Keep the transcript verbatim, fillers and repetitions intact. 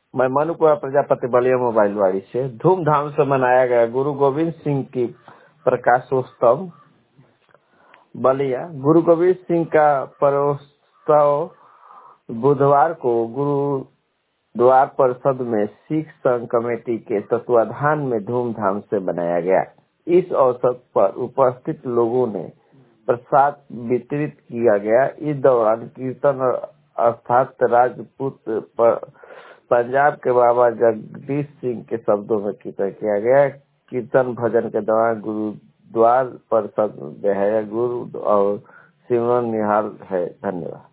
मैं मनु कुमार प्रजापति बलिया मोबाइल वाड़ी से धूमधाम से मनाया गया गुरु गोविंद सिंह की प्रकाशोत्सव बलिया। गुरु गोविंद सिंह का पर्वोत्सव बुधवार को गुरुद्वार परिषद में सिख संघ कमेटी के तत्वाधान में धूमधाम से मनाया गया। इस अवसर पर उपस्थित लोगों ने प्रसाद वितरित किया गया। इस दौरान कीर्तन अर्थात राजपूत पंजाब के बाबा जगदीश सिंह के शब्दों में कीर्तन किया गया। कीर्तन भजन के दौरान गुरुद्वार परिषद गुरु और सिमरन निहाल है। धन्यवाद।